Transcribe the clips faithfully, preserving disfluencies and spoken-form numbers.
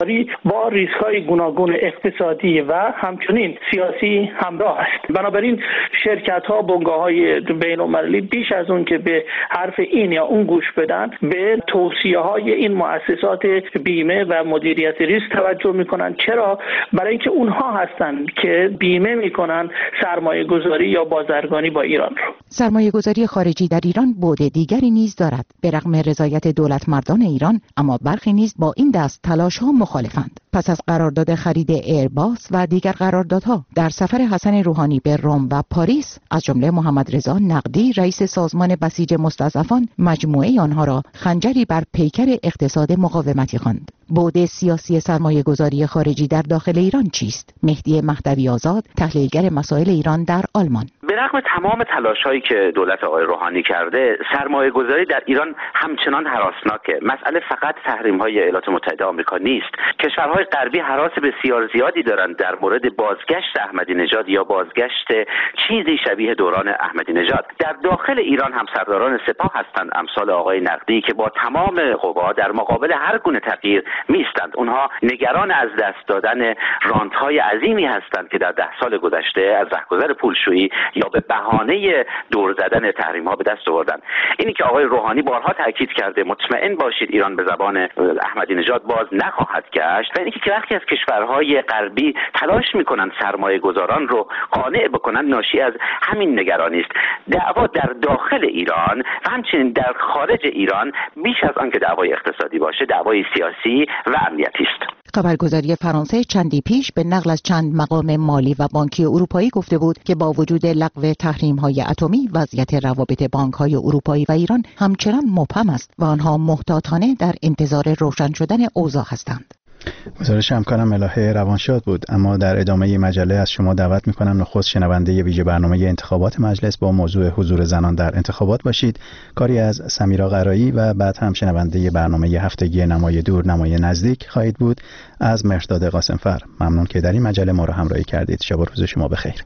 با ریسک‌های گوناگون اقتصادی و همچنین سیاسی همراه است. بنابراین شرکت‌ها، بنگاه‌های بین‌المللی بیش از اون که به حرف این یا اون گوش بدن، به توصیه‌های این مؤسسات بیمه و مدیریت ریسک توجه می‌کنند. چرا؟ برای اینکه اونها هستند که بیمه می‌کنند سرمایه‌گذاری یا بازرگانی با ایران رو. سرمایه‌گذاری خارجی در ایران بعد دیگری نیز دارد. به رغم رضایت دولتمردان ایران، اما برخی نیز با این دست تلاش‌ها مخالفند. پس از قرارداد خرید ایرباس و دیگر قراردادها، در سفر حسن روحانی به روم و پاریس، از جمله محمد رضا نقدی رئیس سازمان بسیج مستضعفان مجموعه آنها را خنجری بر پیکر اقتصاد مقاومتی خواند. بعد سیاسی سرمایه‌گذاری خارجی در داخل ایران چیست؟ مهدی مهدوی آزاد، تحلیلگر مسائل ایران در آلمان: به رغم تمام تلاش‌هایی که دولت آقای روحانی کرده، سرمایه‌گذاری در ایران همچنان هراسناکه. مسئله فقط تحریم‌های ایالات متحده آمریکا نیست. کشورهای غربی هراس بسیار زیادی دارند در مورد بازگشت احمدی نژاد یا بازگشت چیزی شبیه دوران احمدی نژاد. در داخل ایران هم سرداران سپاه هستند امثال آقای نقدی که با تمام قوا در مقابل هر گونه تغییر میستند. اونها نگران از دست دادن رانت‌های عظیمی هستند که در ده سال گذشته از رهگذر پولشویی یا به بهانه دور زدن تحریم‌ها به دست آوردن. اینی که آقای روحانی بارها تاکید کرده مطمئن باشید ایران به زبان احمدی نژاد باز نخواهد گشت، و اینی که وقتی از کشورهای غربی تلاش می‌کنند سرمایه‌گذاران رو قانع بکنند، ناشی از همین نگرانی است. دعوا در داخل ایران و همچنین در خارج ایران بیش از آن که دعوای اقتصادی باشه، دعوای سیاسی و امنیتی است. خبرگزاری فرانسه چندی پیش به نقل از چند مقام مالی و بانکی اروپایی گفته بود که با وجود لغو تحریم‌های اتمی، وضعیت روابط بانک‌های اروپایی و ایران همچنان مبهم است و آنها محتاطانه در انتظار روشن شدن اوضاع هستند. گزارش همکارم ملاحه روانشاد بود. اما در ادامه مجله از شما دعوت می‌کنم نخست شنونده ویژه برنامه انتخابات مجلس با موضوع حضور زنان در انتخابات باشید، کاری از سمیرا قرایی، و بعد هم شنونده برنامه هفتگی نمای دور نمای نزدیک خواهید بود از مهرداد قاسمفر. ممنون که در این مجله ما را همراهی کردید. شب و روز شما بخیر.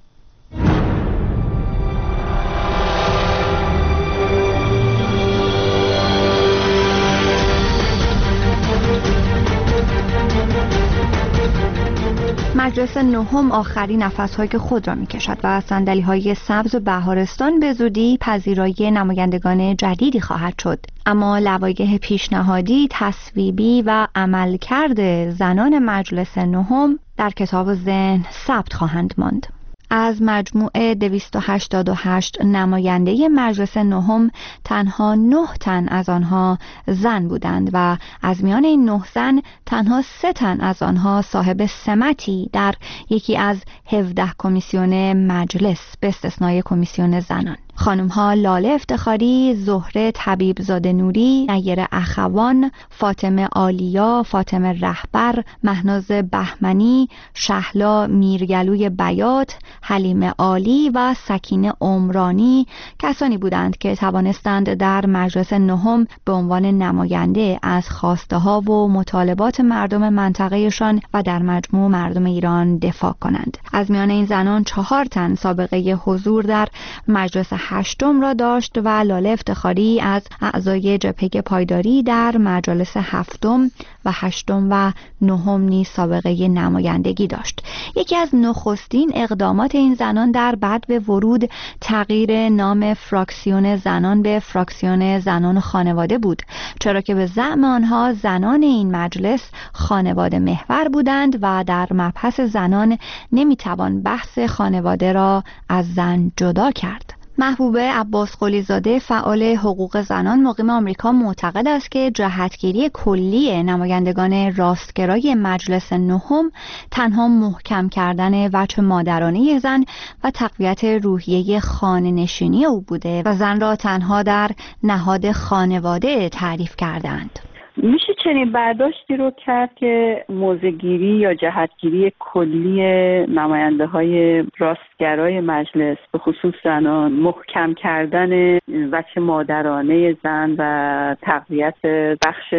مجلس نهم آخرین نفس‌هایی که خود را می‌کشد و صندلی‌های سبز بهارستان به زودی پذیرایی نمایندگان جدیدی خواهد شد. اما لوایح پیشنهادی، تصویبی و عملکرد زنان مجلس نهم در کتاب ذهن ثبت خواهند ماند. از مجموع دویست و هشتاد و هشت نماینده مجلس نهم تنها نه تن از آنها زن بودند و از میان این نه زن تنها سه تن از آنها صاحب سمتی در یکی از هفده کمیسیون مجلس به استثنای کمیسیون زنان. خانم‌ها لاله افتخاری، زهره طبیبزاده نوری، نیر اخوان، فاطمه آلیا، فاطمه رهبر، مهناز بهمنی، شهلا میرگلوی بیات، حلیم عالی و سکینه عمرانی کسانی بودند که توانستند در مجلس نهم به عنوان نماینده از خواسته‌ها و مطالبات مردم منطقهشان و در مجموع مردم ایران دفاع کنند. از میان این زنان چهار تن سابقه حضور در مجلس هشتم را داشت و لاله افتخاری از اعضای جبهه پایداری در مجالس هفتم و هشتم و نهم نیز سابقه نمایندگی داشت. یکی از نخستین اقدامات این زنان در بعد به ورود تغییر نام فراکسیون زنان به فراکسیون زنان خانواده بود، چرا که به زعم آنها زنان این مجلس خانواده محور بودند و در مبحث زنان نمیتوان بحث خانواده را از زن جدا کرد. محبوبه عباس قلیزاده فعال حقوق زنان مقیم آمریکا معتقد است که جهتگیری کلی نمایندگان راستگرای مجلس نهم تنها محکم کردن وجه مادرانه زن و تقویت روحیه خانه‌نشینی او بوده و زن را تنها در نهاد خانواده تعریف کردند. میشه چنین برداشتی رو کرد که موضع‌گیری یا جهتگیری کلی نماینده های راستگرای مجلس به خصوص زنان محکم کردن وجه مادرانه زن و تقویت بخش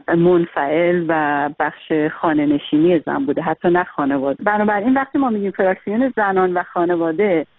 منفعل و بخش خانه‌نشینی زن بوده، حتی نه خانواده. بنابراین وقتی ما میگیم فراکسیون زنان و خانواده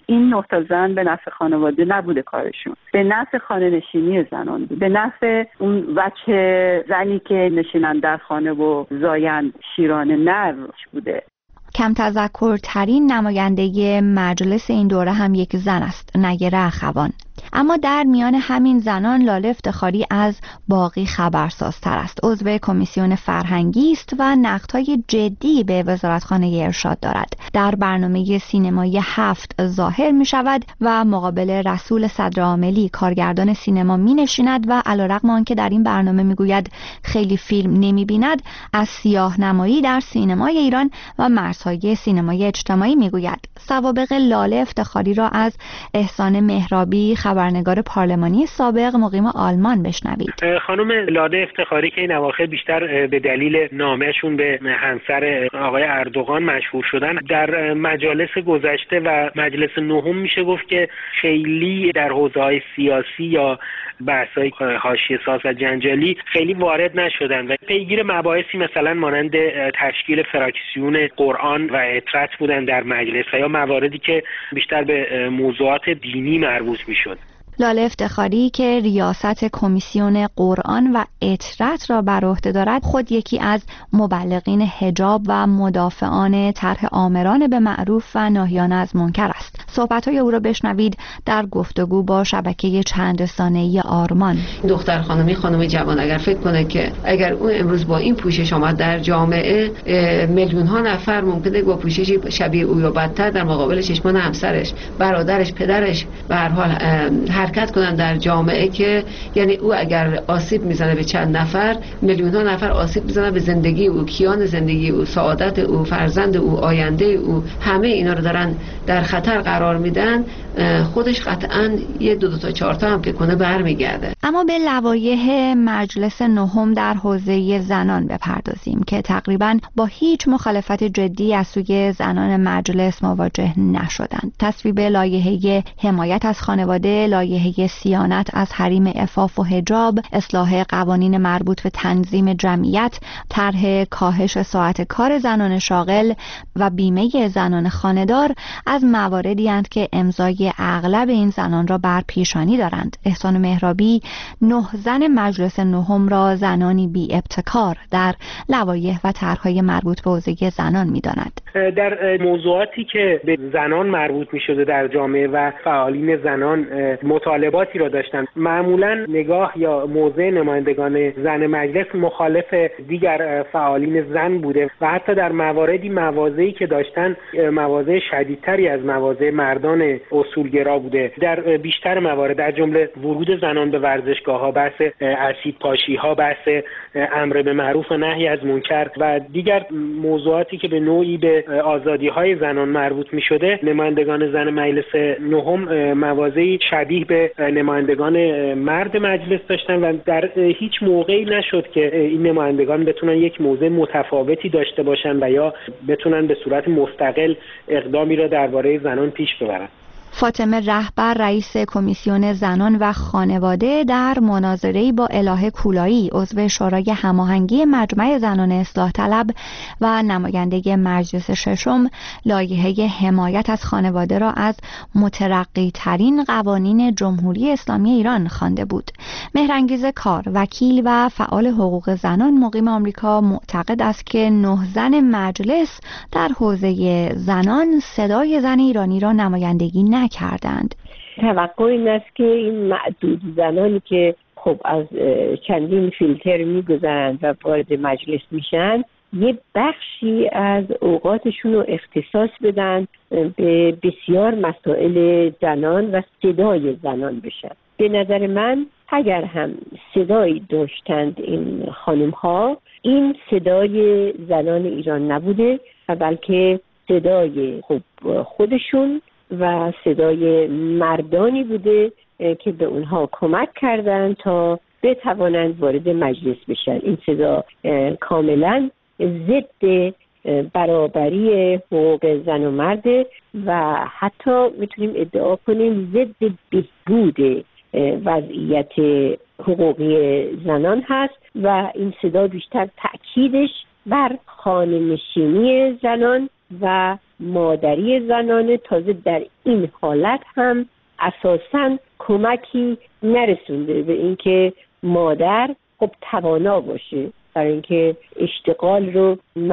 این نه تا زن به نفع خانواده نبوده کارشون، به نفع خانه نشینی زنان بود، به نفع اون بچه زنی که نشینن در خانه و زایند شیران نر بوده. کم تذکر ترین نماینده مجلس این دوره هم یک زن است، نگره اخوان. اما در میان همین زنان لاله افتخاری از باقی خبرسازتر است. عضو کمیسیون فرهنگی است و نقدهای جدی به وزارتخانه ارشاد دارد. در برنامه سینمایی هفت ظاهر می شود و مقابل رسول صدرعاملی کارگردان سینما می نشیند و علیرغم آنکه در این برنامه می گوید خیلی فیلم نمی بیند، از سیاه نمایی در سینمای ایران و مرزهای سینمای اجتماعی می گوید. سوابق لاله افتخاری را از احسان مهرابی، خبرنگار پارلمانی سابق مقیم آلمان، بشنوید. خانم لاله افتخاری که این اواخر بیشتر به دلیل نامه‌شون به همسر آقای اردوغان مشهور شدن، در مجالس گذشته و مجلس نهم میشه گفت که خیلی در حوزه‌های سیاسی یا بحث‌های حاشیه‌ساز و جنجالی خیلی وارد نشدن و پیگیر مباحثی مثلا مانند تشکیل فراکسیون قرآن و اطرت بودن در مجلس یا مواردی که بیشتر به موضوعات دینی مربوط میشد. لاله افتخاری که ریاست کمیسیون قرآن و اطرت را بر عهده دارد، خود یکی از مبلغین حجاب و مدافعان طرح آمران به معروف و ناهیان از منکر است. صحبت‌های او را بشنوید در گفتگو با شبکه چند رسانه‌ای آرمان. دختر خانمی خانم جوان اگر فکر کنه که اگر اون امروز با این پوشش آمد در جامعه، میلیون ها نفر ممکنه با پوششی شبیه او یا بدتر در مقابل چشمان همسرش، برادرش، پدرش به هر حال حرکت کنن در جامعه، که یعنی او اگر آسیب میزنه به چند نفر، میلیون ها نفر آسیب میزنه به زندگی او، کیان زندگی او، سعادت او، فرزند او، آینده او، همه اینا رو دارن در خطر قرار میدن. خودش قطعاً یه دو دو تا چهار تا هم که کنه برمیگرده. اما به لوایح مجلس نهم در حوزه زنان بپردازیم که تقریباً با هیچ مخالفت جدی از سوی زنان مجلس مواجه نشدند. تصویب لایحه حمایت از خانواده، لایحه صیانت از حریم عفاف و حجاب، اصلاح قوانین مربوط به تنظیم جمعیت، طرح کاهش ساعت کار زنان شاغل و بیمه زنان خانه‌دار از مواردی اند که امضای اغلب این زنان را بر پیشانی دارند. احسان مهرابی نه زن مجلس نهم را زنانی بی ابتکار در لوایح و طرح‌های مربوط به حوزه زنان می‌داند. در موضوعاتی که به زنان مربوط می‌شده در جامعه و فعالین زنان مطالباتی را داشتن، معمولا نگاه یا موضع نمایندگان زن مجلس مخالف دیگر فعالین زن بوده و حتی در مواردی مواضعی که داشتن مواضع شدیدتری از مواضع مردان اصولگرا بوده. در بیشتر موارد در جمله ورود زنان به ورزشگاه‌ها، بحث اسید پاشی‌ها، بحث امر به معروف و نهی از منکر و دیگر موضوعاتی که به نوعی به آزادی‌های زنان مربوط می‌شده، نمایندگان زن مجلس نهم مواضعی شبیه به نمایندگان مرد مجلس داشتن و در هیچ موقعی نشد که این نمایندگان بتونن یک موضع متفاوتی داشته باشن و یا بتونن به صورت مستقل اقدامی را درباره زنان پیش ببرن. فاطمه رهبر رئیس کمیسیون زنان و خانواده در مناظره‌ای با الهه کولایی عضو شورای هماهنگی مجمع زنان اصلاح طلب و نماینده مجلس ششم لایحه حمایت از خانواده را از مترقی ترین قوانین جمهوری اسلامی ایران خوانده بود. مهرانگیز کار، وکیل و فعال حقوق زنان مقیم آمریکا، معتقد است که نه زن مجلس در حوزه زنان صدای زن ایرانی را نمایندگی نه کردند. توقع این است که این معدود زنانی که خب از چندین فیلتر میگذرند و وارد مجلس میشن، یه بخشی از اوقاتشون رو اختصاص بدن به بسیار مسائل زنان و صدای زنان بشن. به نظر من اگر هم صدایی داشتند این خانم ها، این صدای زنان ایران نبوده و بلکه صدای خب خودشون و صدای مردانی بوده که به اونها کمک کردن تا بتوانند وارد مجلس بشن. این صدا کاملا ضد برابری حقوق زن و مرد و حتی میتونیم ادعا کنیم ضد بهبود وضعیت حقوقی زنان هست و این صدا بیشتر تأکیدش بر خانه‌نشینی زنان و مادری زنانه، تازه در این حالت هم اساساً کمکی نرسونده به اینکه مادر خب توانا باشه برای اینکه اشتغال رو